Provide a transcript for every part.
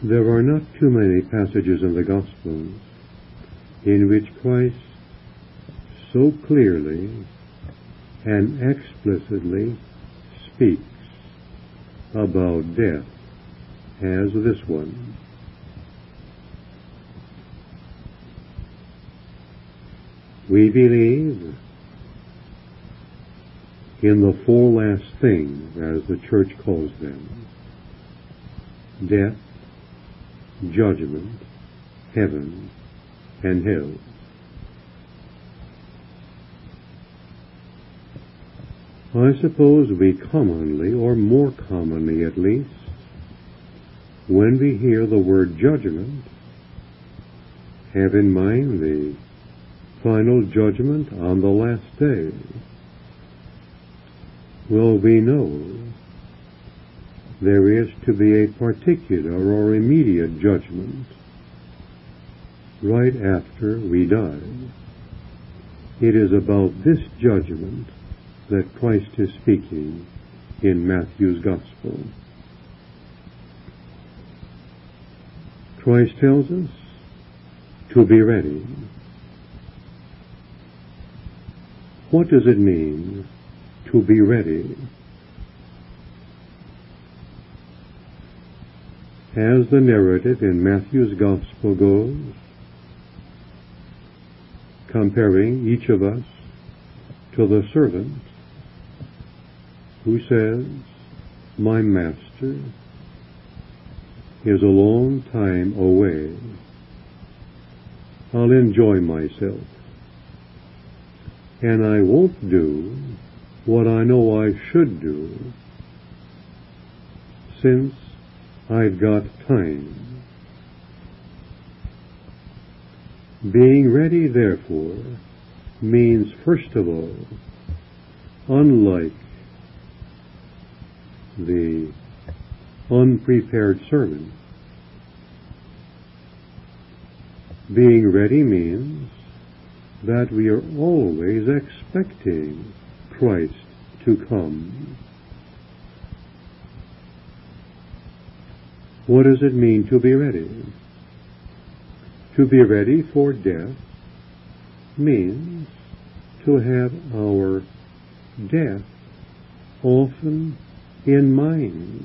There are not too many passages in the Gospels in which Christ so clearly and explicitly speaks about death as this one. We believe in the four last things, as the Church calls them: death, judgment, heaven, and hell. I suppose we commonly, or more commonly at least, when we hear the word judgment, have in mind the final judgment on the last day. Well, we know there is to be a particular or immediate judgment right after we die. It is about this judgment that Christ is speaking in Matthew's Gospel. Christ tells us to be ready. What does it mean to be ready? As the narrative in Matthew's Gospel goes, comparing each of us to the servant who says, "My master is a long time away. I'll enjoy myself, and I won't do what I know I should do, since I've got time." Being ready, therefore, means, first of all, unlike the unprepared sermon, being ready means that we are always expecting Christ to come. What does it mean to be ready? To be ready for death means to have our death often in mind.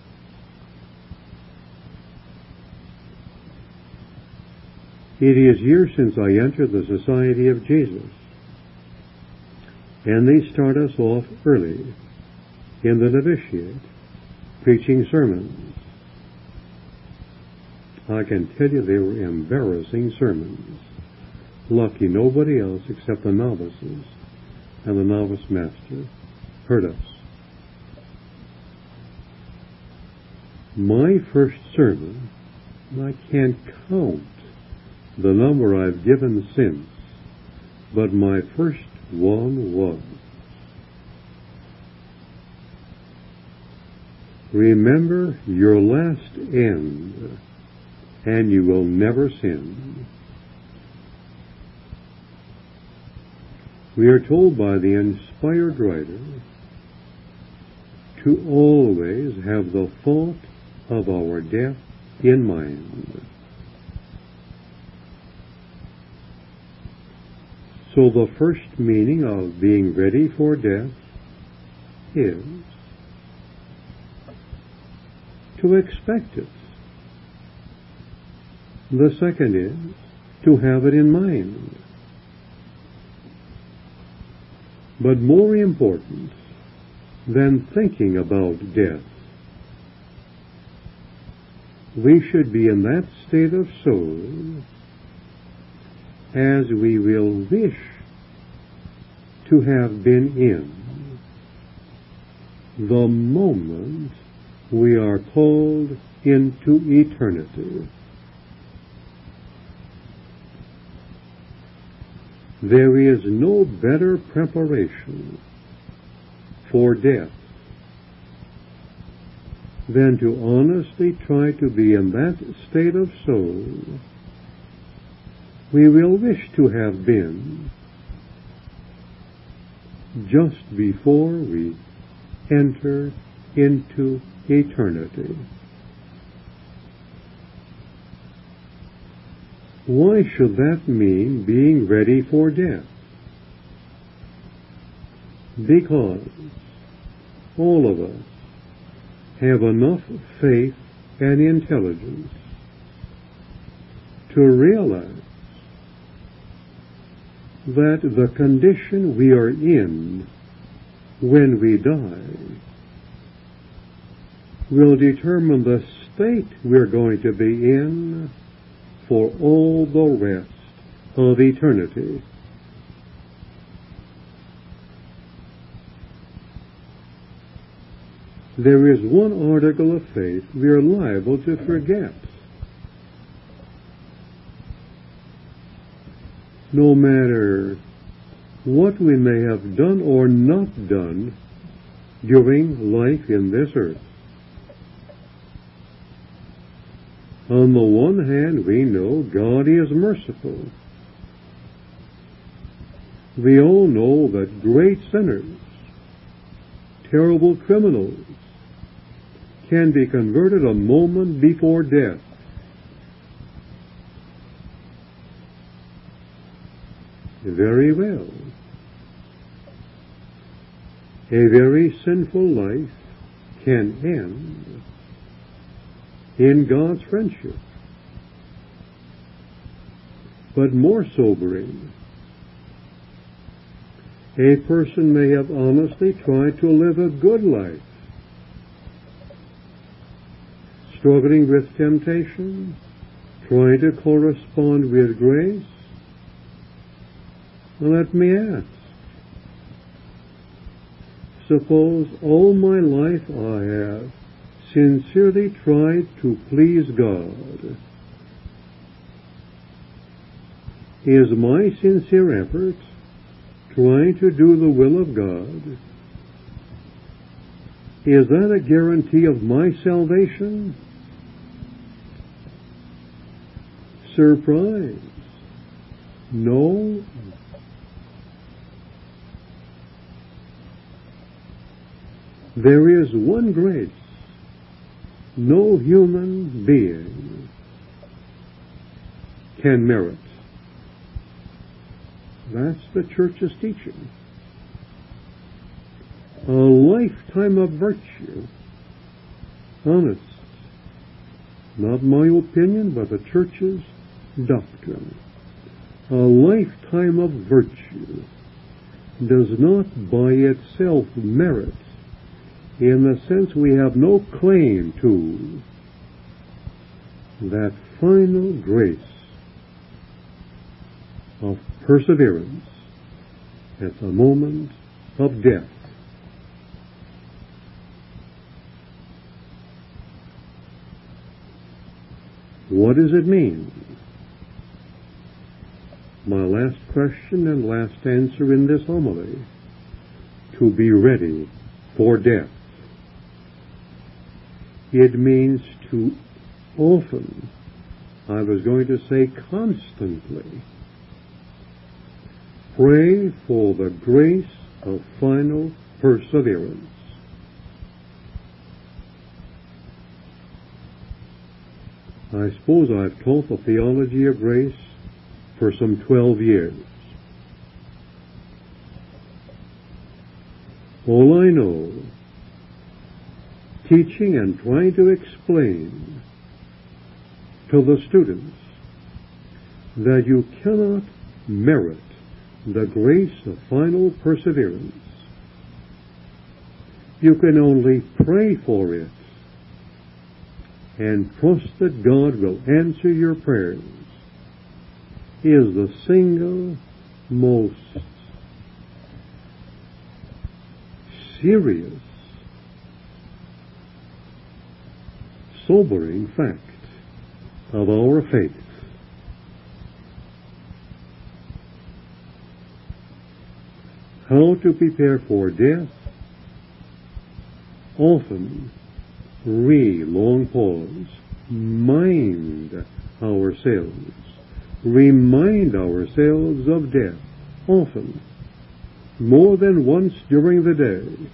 It is years since I entered the Society of Jesus, and they start us off early in the novitiate, preaching sermons. I can tell you they were embarrassing sermons. Lucky nobody else except the novices and the novice master heard us. My first sermon, I can't count the number I've given since, but my first one was, "Remember your last end, and you will never sin." We are told by the inspired writer to always have the thought of our death in mind. So the first meaning of being ready for death is to expect it. The second is to have it in mind. But more important than thinking about death, we should be in that state of soul as we will wish to have been in the moment we are called into eternity. There is no better preparation for death than to honestly try to be in that state of soul we will wish to have been just before we enter into eternity. Why should that mean being ready for death? Because all of us have enough faith and intelligence to realize that the condition we are in when we die will determine the state we're going to be in for all the rest of eternity. There is one article of faith we are liable to forget. No matter what we may have done or not done during life in this earth. On the one hand, we know God is merciful. We all know that great sinners, terrible criminals, can be converted a moment before death. Very well. A very sinful life can end in God's friendship. But more sobering, a person may have honestly tried to live a good life, struggling with temptation, trying to correspond with grace. Let me ask, suppose all my life I have sincerely tried to please God. Is my sincere effort trying to do the will of God, is that a guarantee of my salvation? Surprise. No. There is one grace no human being can merit. That's the Church's teaching. A lifetime of virtue. Honest. Not my opinion, but the Church's doctrine. A lifetime of virtue does not by itself merit, in the sense we have no claim to, that final grace of perseverance at the moment of death. What does it mean? My last question and last answer in this homily: to be ready for death. It means to often, I was going to say constantly, pray for the grace of final perseverance. I suppose I've taught the theology of grace for some 12 years. All I know, teaching and trying to explain to the students that you cannot merit the grace of final perseverance. You can only pray for it and trust that God will answer your prayers, is the single most serious, sobering fact of our faith. How to prepare for death? Often, long pause, mind ourselves, remind ourselves of death, often, more than once during the day,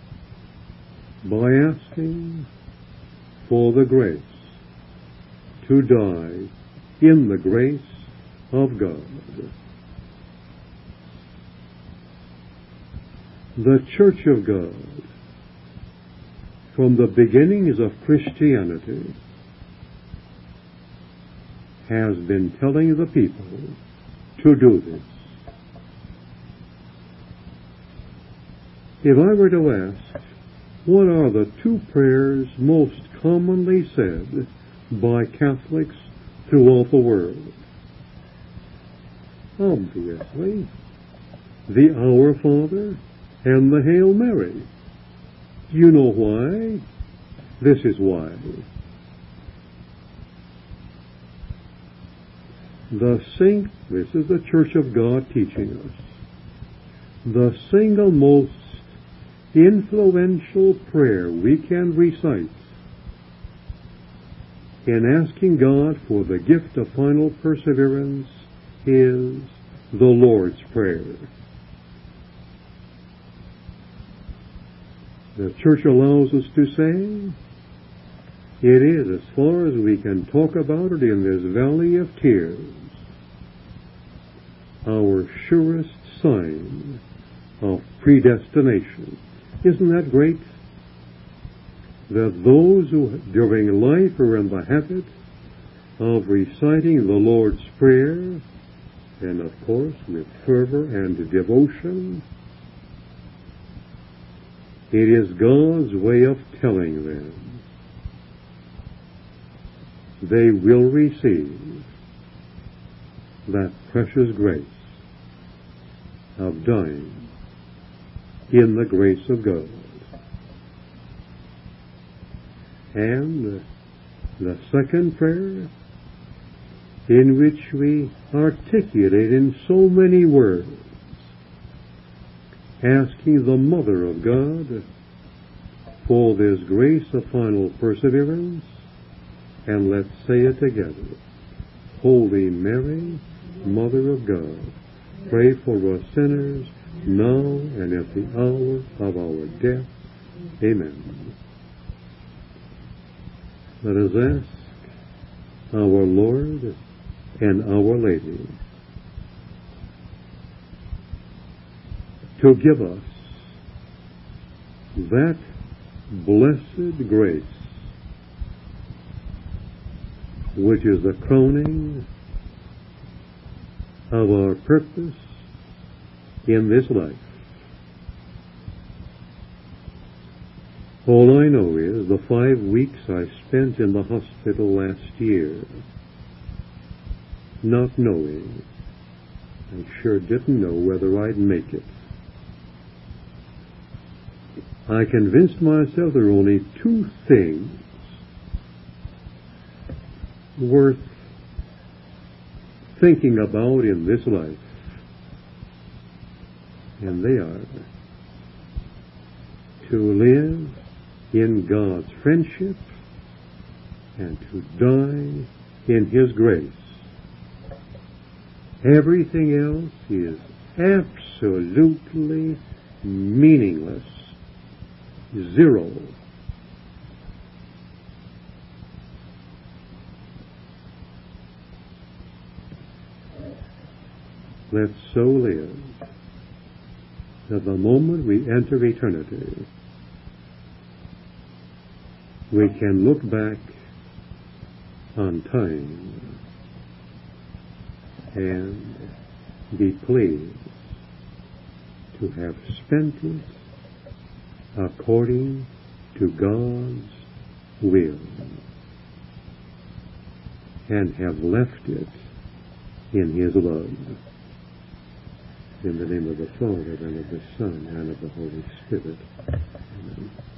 by asking for the grace to die in the grace of God. The Church of God, from the beginnings of Christianity, has been telling the people to do this. If I were to ask, what are the two prayers most commonly said by Catholics throughout the world? Obviously, the Our Father and the Hail Mary. You know why? This is why. This is the Church of God teaching us. The single most influential prayer we can recite in asking God for the gift of final perseverance is the Lord's Prayer. The Church allows us to say, it is, as far as we can talk about it in this valley of tears, our surest sign of predestination. Isn't that great? That those who during life are in the habit of reciting the Lord's Prayer, and of course with fervor and devotion, it is God's way of telling them they will receive that precious grace of dying in the grace of God. And the second prayer, in which we articulate in so many words, asking the Mother of God for this grace of final perseverance, and let's say it together. Holy Mary, Mother of God, pray for us sinners, now and at the hour of our death. Amen. Let us ask our Lord and Our Lady to give us that blessed grace which is the crowning of our purpose in this life. All I know is the 5 weeks I spent in the hospital last year, not knowing, I sure didn't know whether I'd make it. I convinced myself there are only 2 things worth thinking about in this life, and they are to live in God's friendship and to die in His grace. Everything else is absolutely meaningless. Zero. Let's so live that the moment we enter eternity, we can look back on time and be pleased to have spent it according to God's will and have left it in His love. In the name of the Father, and of the Son, and of the Holy Spirit. Amen.